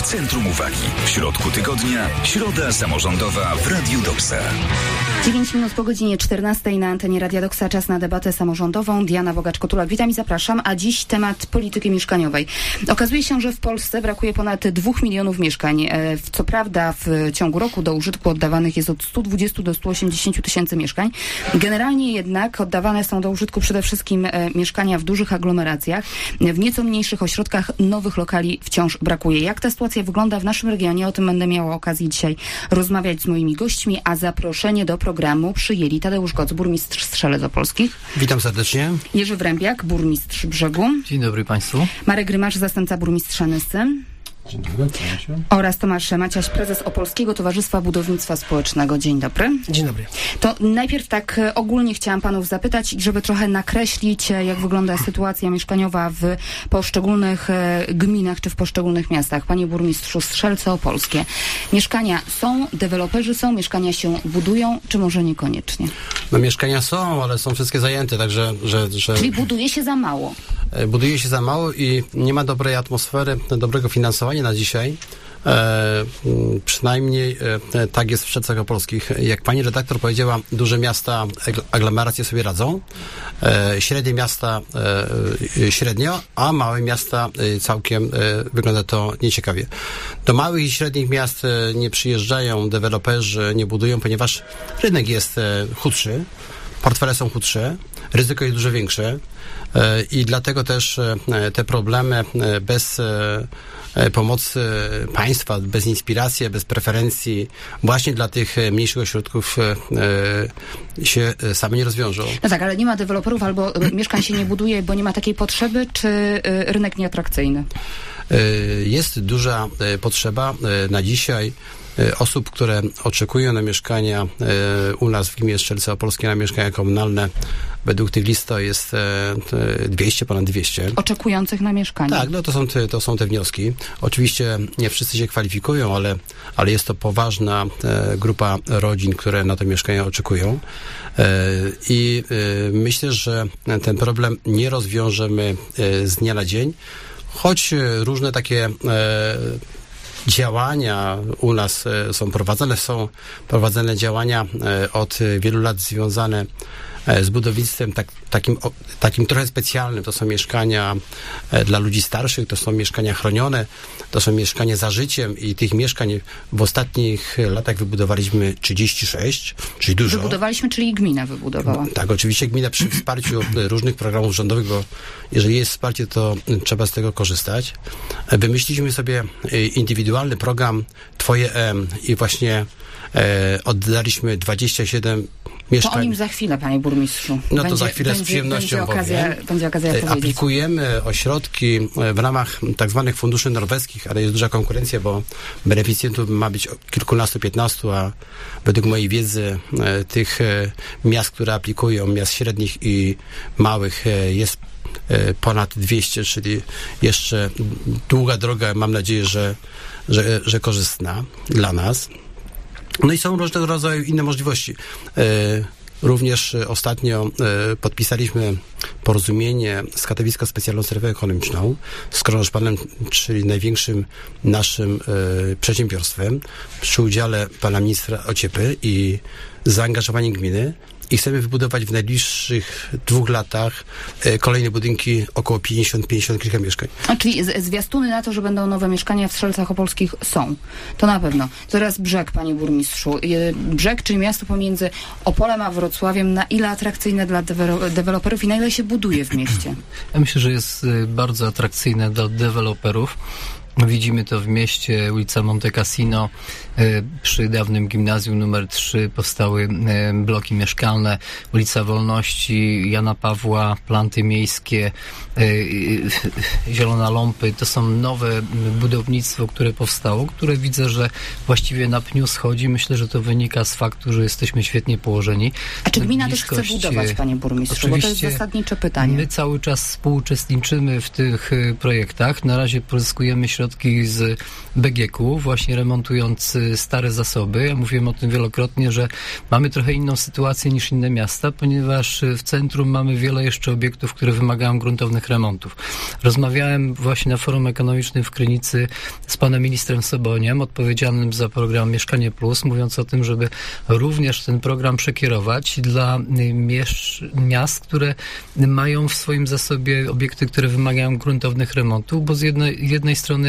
centrum uwagi. W środku tygodnia, środa samorządowa w Radiu Doksa. 9 minut po godzinie 14 na antenie Radia Doksa. Czas na debatę samorządową. Diana Bogacz-Kotulak, witam i zapraszam. A dziś temat polityki mieszkaniowej. Okazuje się, że w Polsce brakuje ponad 2 milionów mieszkań. Co prawda w ciągu roku do użytku oddawanych jest od 120 do 180 tysięcy mieszkań. Generalnie jednak oddawane są do użytku przede wszystkim mieszkania w dużych aglomeracjach. W nieco mniejszych ośrodkach nowych lokali wciąż brakuje. Jak ta sytuacja wygląda w naszym regionie? O tym będę miała okazję dzisiaj rozmawiać z moimi gośćmi, a zaproszenie do programu przyjęli Tadeusz Goc, burmistrz Strzelec Opolskich. Witam serdecznie. Jerzy Wrębiak, burmistrz Brzegu. Dzień dobry Państwu. Marek Grymarz, zastępca burmistrza Nysy. Dzień dobry, kłaniam się. Oraz Tomasz Maciaś, prezes Opolskiego Towarzystwa Budownictwa Społecznego. Dzień dobry. Dzień dobry. To najpierw tak ogólnie chciałam panów zapytać, żeby trochę nakreślić, jak wygląda sytuacja mieszkaniowa w poszczególnych gminach czy w poszczególnych miastach. Panie burmistrzu, Strzelce Opolskie. Mieszkania są, deweloperzy są, mieszkania się budują, czy może niekoniecznie? No mieszkania są, ale są wszystkie zajęte, także... Czyli buduje się za mało. Buduje się za mało i nie ma dobrej atmosfery, dobrego finansowania na dzisiaj. Przynajmniej tak jest w Strzelcach Opolskich. Jak pani redaktor powiedziała, duże miasta, aglomeracje sobie radzą, średnie miasta średnio, a małe miasta całkiem wygląda to nieciekawie. Do małych i średnich miast nie przyjeżdżają deweloperzy, nie budują, ponieważ rynek jest chudszy, portfele są chudsze, ryzyko jest dużo większe i dlatego też te problemy bez pomocy państwa, bez inspiracji, bez preferencji właśnie dla tych mniejszych ośrodków się same nie rozwiążą. No tak, ale nie ma deweloperów albo mieszkań się nie buduje, bo nie ma takiej potrzeby, czy rynek nieatrakcyjny? Jest duża potrzeba na dzisiaj osób, które oczekują na mieszkania u nas w gminie Strzelce Opolskie, na mieszkania komunalne. Według tych list to jest 200, ponad 200. Oczekujących na mieszkanie. Tak, no to są te wnioski. Oczywiście nie wszyscy się kwalifikują, ale jest to poważna grupa rodzin, które na te mieszkania oczekują. I myślę, że ten problem nie rozwiążemy z dnia na dzień, choć różne takie działania u nas są prowadzone działania od wielu lat związane z budownictwem takim trochę specjalnym. To są mieszkania dla ludzi starszych, to są mieszkania chronione, to są mieszkania za życiem i tych mieszkań w ostatnich latach wybudowaliśmy 36, czyli dużo. Wybudowaliśmy, czyli gmina wybudowała. No, tak, oczywiście gmina przy wsparciu różnych programów rządowych, bo jeżeli jest wsparcie, to trzeba z tego korzystać. Wymyśliliśmy sobie indywidualny program Twoje i właśnie oddaliśmy 27 mieszkań. To o nim za chwilę, panie burmistrzu. No to za chwilę z przyjemnością będzie okazja powiedzieć. Aplikujemy o środki w ramach tak zwanych funduszy norweskich, ale jest duża konkurencja, bo beneficjentów ma być kilkunastu, 15, a według mojej wiedzy tych miast, które aplikują, miast średnich i małych jest ponad 200, czyli jeszcze długa droga, mam nadzieję, że korzystna dla nas. No i są różnego rodzaju inne możliwości. Również ostatnio podpisaliśmy porozumienie z Katowicką Specjalną Strefą Ekonomiczną, z Kronoszpanem, czyli największym naszym przedsiębiorstwem, przy udziale pana ministra Ociepy i zaangażowaniem gminy. I chcemy wybudować w najbliższych 2 latach kolejne budynki, około 50 kilka mieszkań. A czyli zwiastuny na to, że będą nowe mieszkania w Strzelcach Opolskich są. To na pewno. Teraz Brzeg, panie burmistrzu. Brzeg, czyli miasto pomiędzy Opolem a Wrocławiem, na ile atrakcyjne dla deweloperów i na ile się buduje w mieście? Ja myślę, że jest bardzo atrakcyjne dla deweloperów. Widzimy to w mieście, ulica Monte Cassino, przy dawnym gimnazjum numer 3 powstały bloki mieszkalne, ulica Wolności, Jana Pawła, planty miejskie, Zielona Ląpy. To są nowe budownictwo, które powstało, które widzę, że właściwie na pniu schodzi. Myślę, że to wynika z faktu, że jesteśmy świetnie położeni. A czy gmina też chce budować, panie burmistrzu? Bo to jest zasadnicze pytanie. My cały czas współuczestniczymy w tych projektach. Na razie pozyskujemy środki środki z BGK-u, właśnie remontując stare zasoby. Ja mówiłem o tym wielokrotnie, że mamy trochę inną sytuację niż inne miasta, ponieważ w centrum mamy wiele jeszcze obiektów, które wymagają gruntownych remontów. Rozmawiałem właśnie na Forum Ekonomicznym w Krynicy z panem ministrem Soboniem, odpowiedzialnym za program Mieszkanie Plus, mówiąc o tym, żeby również ten program przekierować dla miast, które mają w swoim zasobie obiekty, które wymagają gruntownych remontów, bo z jednej strony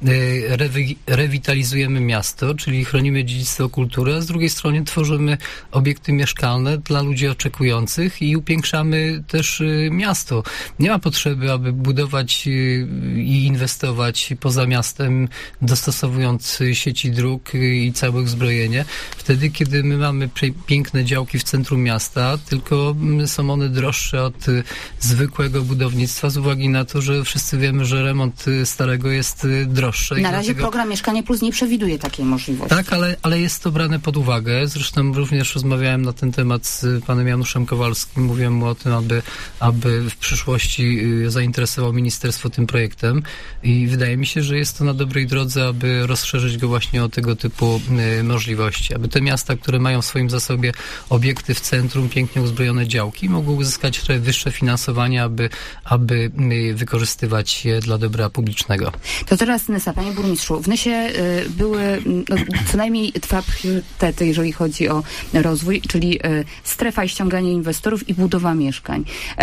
rewitalizujemy miasto, czyli chronimy dziedzictwo kultury, a z drugiej strony tworzymy obiekty mieszkalne dla ludzi oczekujących i upiększamy też miasto. Nie ma potrzeby, aby budować i inwestować poza miastem, dostosowując sieci dróg i całe uzbrojenie. Wtedy, kiedy my mamy piękne działki w centrum miasta, tylko są one droższe od zwykłego budownictwa z uwagi na to, że wszyscy wiemy, że remont starego jest droższy. Na razie program Mieszkanie Plus nie przewiduje takiej możliwości. Tak, ale jest to brane pod uwagę. Zresztą również rozmawiałem na ten temat z panem Januszem Kowalskim. Mówiłem mu o tym, aby w przyszłości zainteresował ministerstwo tym projektem i wydaje mi się, że jest to na dobrej drodze, aby rozszerzyć go właśnie o tego typu możliwości. Aby te miasta, które mają w swoim zasobie obiekty w centrum, pięknie uzbrojone działki, mogły uzyskać trochę wyższe finansowanie, aby wykorzystywać je dla dobra publicznego. To teraz Nysa, panie burmistrzu, w Nysie były co najmniej dwa priorytety, jeżeli chodzi o rozwój, czyli strefa i ściąganie inwestorów i budowa mieszkań.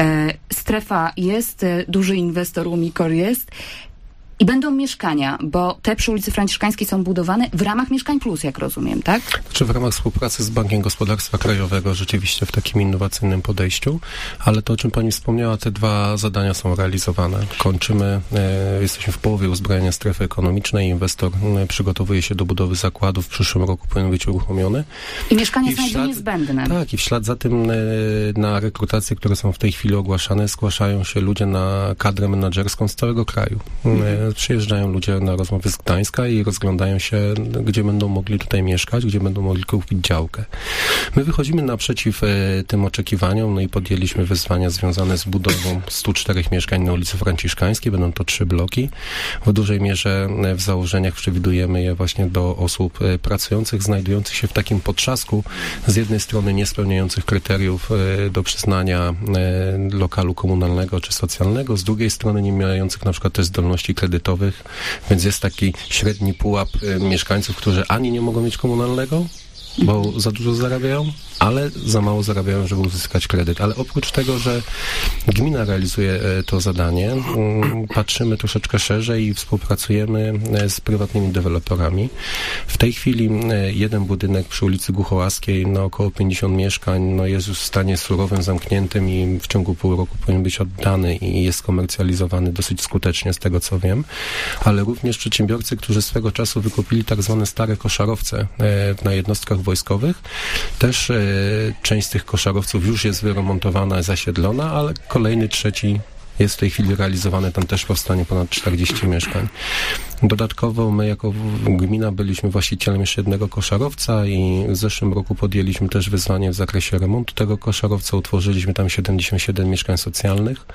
Strefa jest, duży inwestor Umicore jest. I będą mieszkania, bo te przy ulicy Franciszkańskiej są budowane w ramach Mieszkań Plus, jak rozumiem, tak? Czy w ramach współpracy z Bankiem Gospodarstwa Krajowego, rzeczywiście w takim innowacyjnym podejściu, ale to, o czym pani wspomniała, te dwa zadania są realizowane. Kończymy, jesteśmy w połowie uzbrojenia strefy ekonomicznej, inwestor przygotowuje się do budowy zakładu, w przyszłym roku powinien być uruchomiony. I mieszkania są niezbędne. Tak, i w ślad za tym na rekrutacje, które są w tej chwili ogłaszane, zgłaszają się ludzie na kadrę menadżerską z całego kraju. Przyjeżdżają ludzie na rozmowy z Gdańska i rozglądają się, gdzie będą mogli tutaj mieszkać, gdzie będą mogli kupić działkę. My wychodzimy naprzeciw tym oczekiwaniom, no i podjęliśmy wyzwania związane z budową 104 mieszkań na ulicy Franciszkańskiej. Będą to 3 bloki. W dużej mierze w założeniach przewidujemy je właśnie do osób pracujących, znajdujących się w takim potrzasku, z jednej strony nie spełniających kryteriów do przyznania lokalu komunalnego czy socjalnego, z drugiej strony nie mających na przykład też zdolności kredytowych, więc jest taki średni pułap mieszkańców, którzy ani nie mogą mieć komunalnego, bo za dużo zarabiają, ale za mało zarabiają, żeby uzyskać kredyt. Ale oprócz tego, że gmina realizuje to zadanie, patrzymy troszeczkę szerzej i współpracujemy z prywatnymi deweloperami. W tej chwili jeden budynek przy ulicy Głuchołaskiej na około 50 mieszkań jest już w stanie surowym, zamkniętym i w ciągu pół roku powinien być oddany i jest komercjalizowany dosyć skutecznie, z tego co wiem. Ale również przedsiębiorcy, którzy swego czasu wykupili tak zwane stare koszarowce na jednostkach wojskowych, też część z tych koszarowców już jest wyremontowana, zasiedlona, ale kolejny, trzeci jest w tej chwili realizowany, tam też powstanie ponad 40 mieszkań. Dodatkowo my jako gmina byliśmy właścicielem jeszcze jednego koszarowca i w zeszłym roku podjęliśmy też wyzwanie w zakresie remontu tego koszarowca. Utworzyliśmy tam 77 mieszkań socjalnych.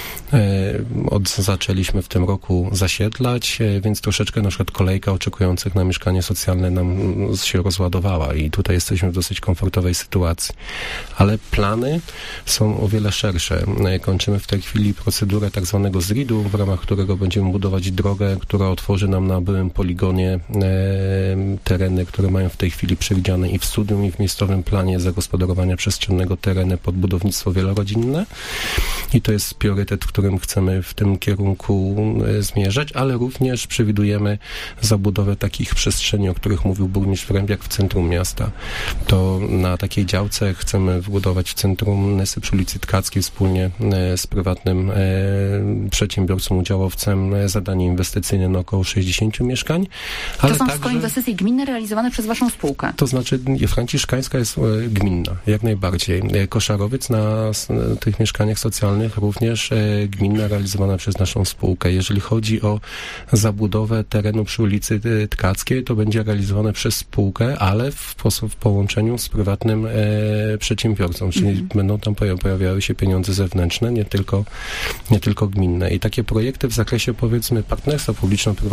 Zaczęliśmy w tym roku zasiedlać, więc troszeczkę na przykład kolejka oczekujących na mieszkanie socjalne nam się rozładowała i tutaj jesteśmy w dosyć komfortowej sytuacji. Ale plany są o wiele szersze. Kończymy w tej chwili procedurę tak zwanego ZRID-u, w ramach którego będziemy budować drogę, która otworzy nam na byłym poligonie tereny, które mają w tej chwili przewidziane i w studium, i w miejscowym planie zagospodarowania przestrzennego tereny pod budownictwo wielorodzinne. I to jest priorytet, w którym chcemy w tym kierunku zmierzać, ale również przewidujemy zabudowę takich przestrzeni, o których mówił burmistrz Wrębiak w centrum miasta. To na takiej działce chcemy wybudować w centrum Nysy przy ulicy Tkackiej wspólnie z prywatnym przedsiębiorcą, udziałowcem zadanie inwestycyjne na około 60 mieszkań. Ale to są wszystko inwestycje gminne realizowane przez waszą spółkę? To znaczy Franciszkańska jest gminna, jak najbardziej. Koszarowiec na tych mieszkaniach socjalnych również gminna realizowana przez naszą spółkę. Jeżeli chodzi o zabudowę terenu przy ulicy Tkackiej, to będzie realizowane przez spółkę, ale w połączeniu z prywatnym przedsiębiorcą, czyli będą tam pojawiały się pieniądze zewnętrzne, nie tylko gminne. I takie projekty w zakresie, powiedzmy, partnerstwa publiczno-prywatnego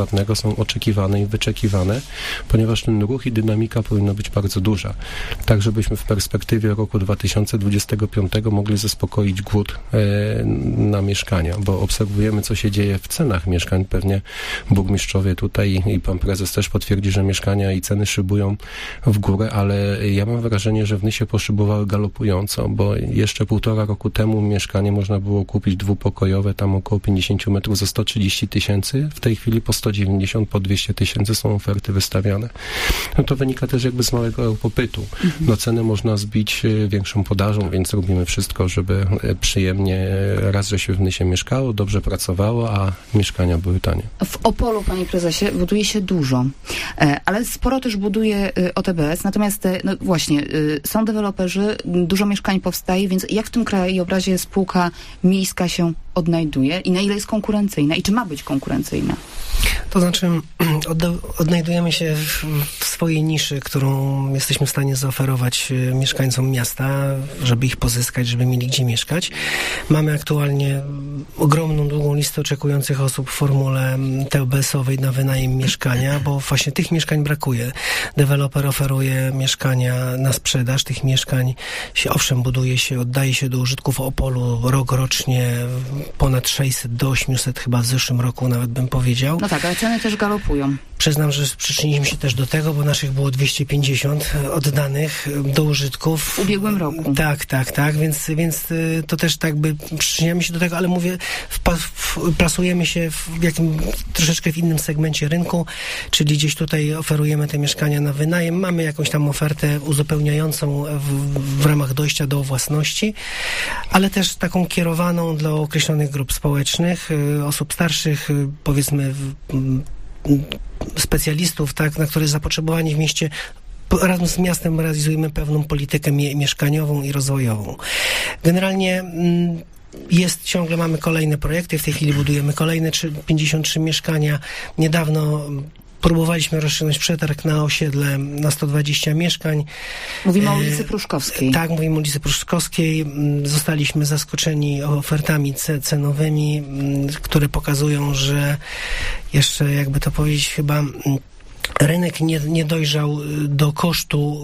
prywatnego są oczekiwane i wyczekiwane, ponieważ ten ruch i dynamika powinna być bardzo duża. Tak, żebyśmy w perspektywie roku 2025 mogli zaspokoić głód na mieszkania, bo obserwujemy, co się dzieje w cenach mieszkań. Pewnie burmistrzowie tutaj i pan prezes też potwierdzi, że mieszkania i ceny szybują w górę, ale ja mam wrażenie, że w Nysie poszybowały galopująco, bo jeszcze 1,5 roku temu mieszkanie można było kupić dwupokojowe, tam około 50 metrów za 130 000, w tej chwili po 190, po 200 000 są oferty wystawiane. No to wynika też jakby z małego popytu. No ceny można zbić większą podażą, więc robimy wszystko, żeby przyjemnie raz, że się w Nysie mieszkało, dobrze pracowało, a mieszkania były tanie. W Opolu, panie prezesie, buduje się dużo, ale sporo też buduje OTBS, natomiast no właśnie, są deweloperzy, dużo mieszkań powstaje, więc jak w tym krajobrazie spółka miejska się odnajduje i na ile jest konkurencyjna i czy ma być konkurencyjna? To znaczy odnajdujemy się w swojej niszy, którą jesteśmy w stanie zaoferować mieszkańcom miasta, żeby ich pozyskać, żeby mieli gdzie mieszkać. Mamy aktualnie ogromną, długą listę oczekujących osób w formule TBS-owej na wynajem mieszkania, bo właśnie tych mieszkań brakuje. Deweloper oferuje mieszkania na sprzedaż, tych mieszkań się owszem buduje się, oddaje się do użytku w Opolu rocznie ponad 600 do 800 chyba w zeszłym roku nawet bym powiedział. No tak, ale ceny też galopują. Przyznam, że przyczyniliśmy się też do tego, bo naszych było 250 oddanych do użytku. W ubiegłym roku. Tak, więc to też tak by przyczyniamy się do tego, ale mówię, plasujemy się troszeczkę w innym segmencie rynku, czyli gdzieś tutaj oferujemy te mieszkania na wynajem. Mamy jakąś tam ofertę uzupełniającą w ramach dojścia do własności, ale też taką kierowaną dla określonych grup społecznych, osób starszych, powiedzmy specjalistów, tak, na które zapotrzebowanie w mieście. Razem z miastem realizujemy pewną politykę mieszkaniową i rozwojową. Generalnie ciągle mamy kolejne projekty, w tej chwili budujemy kolejne 53 mieszkania. Niedawno próbowaliśmy rozszerzyć przetarg na osiedle na 120 mieszkań. Mówimy o ulicy Pruszkowskiej. Tak, mówimy o ulicy Pruszkowskiej. Zostaliśmy zaskoczeni ofertami cenowymi, które pokazują, że jeszcze, jakby to powiedzieć, chyba rynek nie dojrzał do kosztu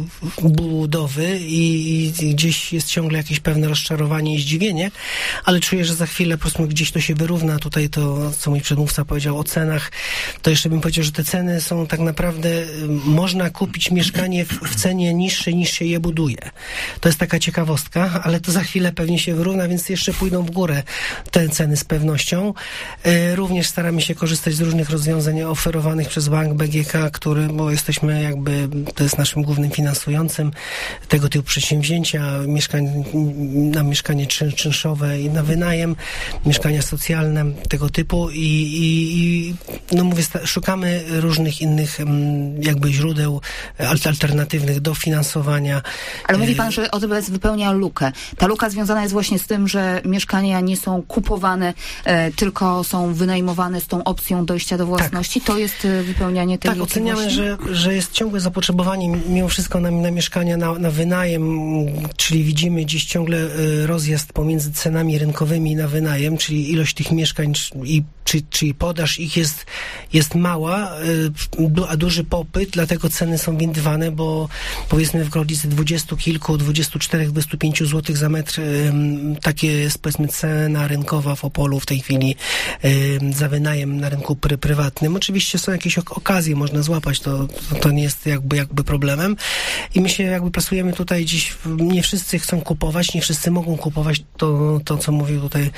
budowy i gdzieś jest ciągle jakieś pewne rozczarowanie i zdziwienie, ale czuję, że za chwilę po prostu gdzieś to się wyrówna. Tutaj to, co mój przedmówca powiedział o cenach, to jeszcze bym powiedział, że te ceny są tak naprawdę, można kupić mieszkanie w cenie niższej niż się je buduje. To jest taka ciekawostka, ale to za chwilę pewnie się wyrówna, więc jeszcze pójdą w górę te ceny z pewnością. Również staramy się korzystać z różnych rozwiązań oferowanych przez bank BGK, bo jesteśmy to jest naszym głównym finansującym tego typu przedsięwzięcia, mieszkanie czynszowe i na wynajem, mieszkania socjalne tego typu i no mówię, szukamy różnych innych źródeł alternatywnych do finansowania. Ale mówi pan, że OTBS wypełnia lukę. Ta luka związana jest właśnie z tym, że mieszkania nie są kupowane, tylko są wynajmowane z tą opcją dojścia do własności. Tak. To jest wypełnianie tej luki. Oceniamy, że jest ciągłe zapotrzebowanie mimo wszystko na mieszkania na wynajem, czyli widzimy gdzieś ciągle rozjazd pomiędzy cenami rynkowymi na wynajem, czyli ilość tych mieszkań czyli podaż ich jest mała, a duży popyt, dlatego ceny są windowane, bo powiedzmy w okolicy 20 kilku, 24, 25 zł za metr takie jest powiedzmy cena rynkowa w Opolu w tej chwili za wynajem na rynku prywatnym. Oczywiście są jakieś okazje, można złapać, to nie jest jakby problemem i my się pracujemy tutaj dziś, nie wszyscy chcą kupować, nie wszyscy mogą kupować to co mówił tutaj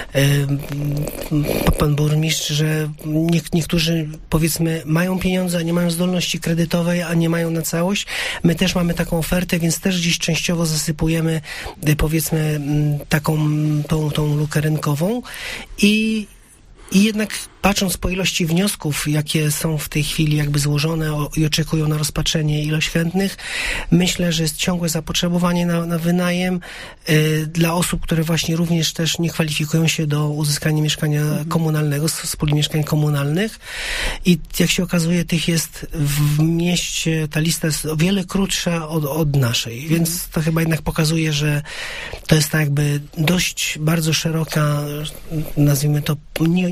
pan burmistrz, że niektórzy powiedzmy mają pieniądze, a nie mają zdolności kredytowej, a nie mają na całość. My też mamy taką ofertę, więc też dziś częściowo zasypujemy powiedzmy tą lukę rynkową i jednak patrząc po ilości wniosków, jakie są w tej chwili złożone i oczekują na rozpatrzenie ilość chętnych, myślę, że jest ciągłe zapotrzebowanie na wynajem dla osób, które właśnie również też nie kwalifikują się do uzyskania mieszkania komunalnego, z puli mieszkań komunalnych i jak się okazuje, tych jest w mieście, ta lista jest o wiele krótsza od naszej, więc to chyba jednak pokazuje, że to jest dość bardzo szeroka, nazwijmy to,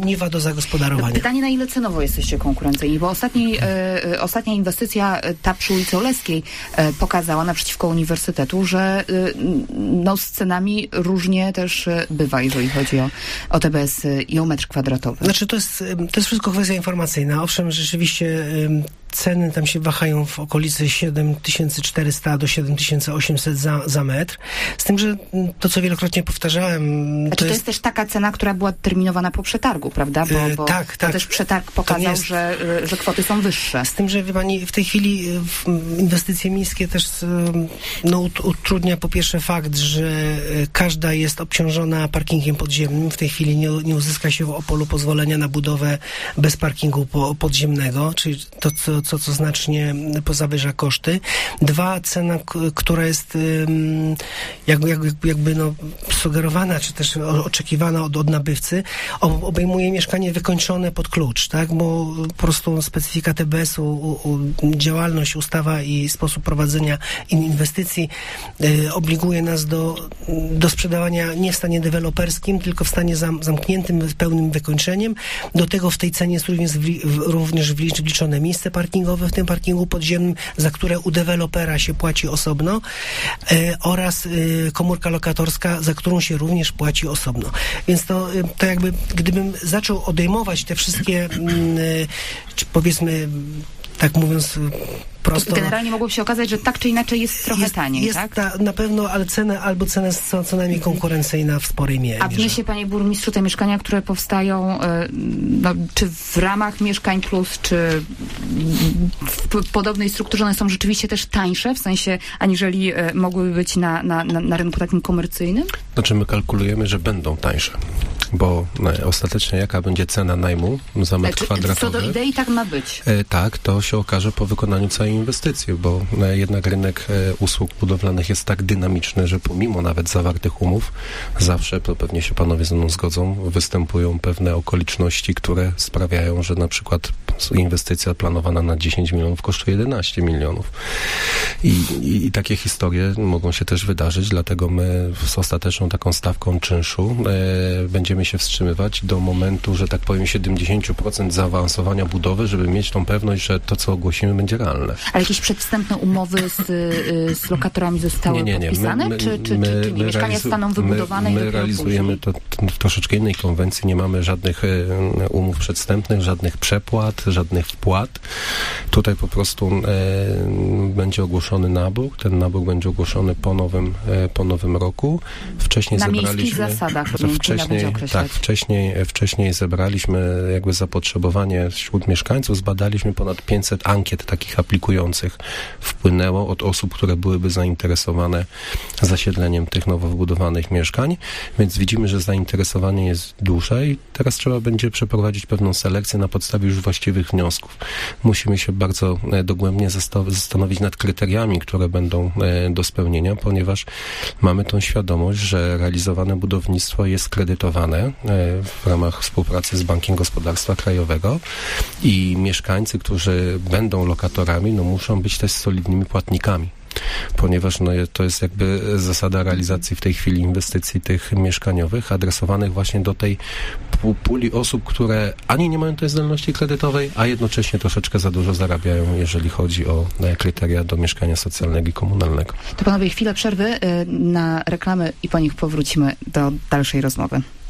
niwa do zagospodarowania. Pytanie, na ile cenowo jesteście konkurencyjni, bo ostatnia inwestycja, ta przy ulicy Oleskiej, pokazała naprzeciwko uniwersytetu, że z cenami różnie też bywa, jeżeli chodzi o TBS i o metr kwadratowy. Znaczy, to jest wszystko kwestia informacyjna. Owszem, rzeczywiście ceny tam się wahają w okolicy 7400 do 7800 za metr. Z tym, że to, co wielokrotnie powtarzałem... To jest też taka cena, która była terminowana po przetargu, prawda? Bo tak. też przetarg pokazał, że kwoty są wyższe. Z tym, że wie pani, w tej chwili inwestycje miejskie też utrudnia po pierwsze fakt, że każda jest obciążona parkingiem podziemnym. W tej chwili nie uzyska się w Opolu pozwolenia na budowę bez parkingu podziemnego, czyli to, co znacznie pozawyża koszty. Dwa, cena, która jest jakby sugerowana, czy też oczekiwana od nabywcy, obejmuje mieszkanie wykończone pod klucz, tak? Bo po prostu specyfika TBS-u, działalność, ustawa i sposób prowadzenia inwestycji obliguje nas do sprzedawania nie w stanie deweloperskim, tylko w stanie zamkniętym, z pełnym wykończeniem. Do tego w tej cenie jest również wliczone miejsce parkingowe w tym parkingu podziemnym, za które u dewelopera się płaci osobno, oraz komórka lokatorska, za którą się również płaci osobno. Więc to jakby, gdybym zaczął odejmować te wszystkie, powiedzmy, tak mówiąc prosto... Generalnie mogłoby się okazać, że tak czy inaczej jest trochę taniej, tak? Na pewno, ale cena jest co najmniej konkurencyjna w sporej mierze. A wniesie, panie burmistrzu, te mieszkania, które powstają, czy w ramach Mieszkań Plus, czy w podobnej strukturze, one są rzeczywiście też tańsze, w sensie, aniżeli mogłyby być na rynku takim komercyjnym? Znaczy, my kalkulujemy, że będą tańsze, bo ostatecznie jaka będzie cena najmu za metr kwadratowy? Co do idei tak ma być. Tak, to się okaże po wykonaniu całej inwestycji, bo jednak rynek usług budowlanych jest tak dynamiczny, że pomimo nawet zawartych umów, zawsze, to pewnie się panowie ze mną zgodzą, występują pewne okoliczności, które sprawiają, że na przykład inwestycja planowana na 10 milionów kosztuje 11 milionów. I takie historie mogą się też wydarzyć, dlatego my z ostateczną taką stawką czynszu będziemy się wstrzymywać do momentu, że tak powiem, 70% zaawansowania budowy, żeby mieć tą pewność, że to, co ogłosimy, będzie realne. Ale jakieś przedwstępne umowy z lokatorami zostały podpisane? Czy mieszkania zostaną wybudowane? My realizujemy to w troszeczkę innej konwencji. Nie mamy żadnych umów przedwstępnych, żadnych przepłat, żadnych wpłat. Tutaj po prostu będzie ogłoszony nabór. Ten nabór będzie ogłoszony po nowym roku. Wcześniej na zebraliśmy... miejskich zasadach. Wcześniej zebraliśmy jakby zapotrzebowanie wśród mieszkańców. Zbadaliśmy ponad 500 ankiet takich aplikujących. Wpłynęło od osób, które byłyby zainteresowane zasiedleniem tych nowo wybudowanych mieszkań. Więc widzimy, że zainteresowanie jest duże i teraz trzeba będzie przeprowadzić pewną selekcję na podstawie już właściwych wniosków. Musimy się bardzo dogłębnie zastanowić nad kryteriami, które będą do spełnienia, ponieważ mamy tą świadomość, że realizowane budownictwo jest kredytowane w ramach współpracy z Bankiem Gospodarstwa Krajowego i mieszkańcy, którzy będą lokatorami, muszą być też solidnymi płatnikami. Ponieważ to jest jakby zasada realizacji w tej chwili inwestycji tych mieszkaniowych, adresowanych właśnie do tej puli osób, które ani nie mają tej zdolności kredytowej, a jednocześnie troszeczkę za dużo zarabiają, jeżeli chodzi o kryteria do mieszkania socjalnego i komunalnego. To panowie, chwilę przerwy na reklamy i po nich powrócimy do dalszej rozmowy.